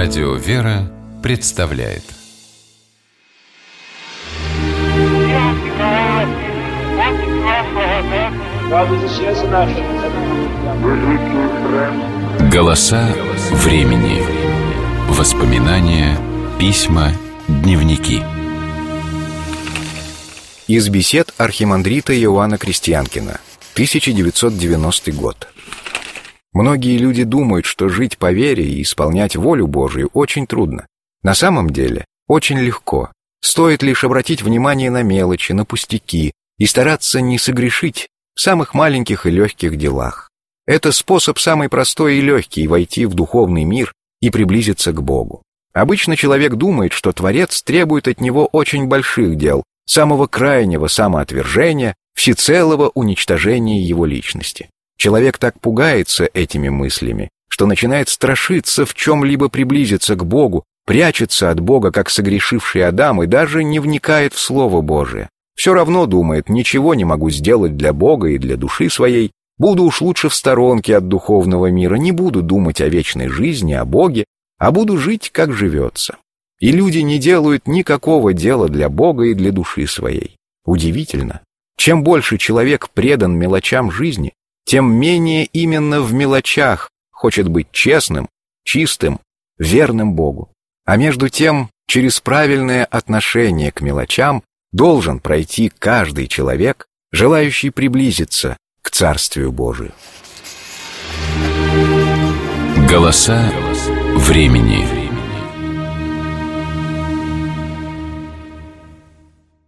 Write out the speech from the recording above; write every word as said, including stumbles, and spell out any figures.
Радио «Вера» представляет. Голоса времени. Воспоминания, письма, дневники. Из бесед архимандрита Иоанна Крестьянкина, тысяча девятьсот девяностый год. Многие люди думают, что жить по вере и исполнять волю Божию очень трудно. На самом деле, очень легко. Стоит лишь обратить внимание на мелочи, на пустяки и стараться не согрешить в самых маленьких и легких делах. Это способ самый простой и легкий войти в духовный мир и приблизиться к Богу. Обычно человек думает, что Творец требует от него очень больших дел, самого крайнего самоотвержения, всецелого уничтожения его личности. Человек так пугается этими мыслями, что начинает страшиться в чем-либо приблизиться к Богу, прячется от Бога, как согрешивший Адам, и даже не вникает в Слово Божие. Все равно думает: ничего не могу сделать для Бога и для души своей, буду уж лучше в сторонке от духовного мира, не буду думать о вечной жизни, о Боге, а буду жить, как живется. И люди не делают никакого дела для Бога и для души своей. Удивительно. Чем больше человек предан мелочам жизни, тем менее именно в мелочах хочет быть честным, чистым, верным Богу. А между тем, через правильное отношение к мелочам должен пройти каждый человек, желающий приблизиться к Царствию Божию. Голоса времени.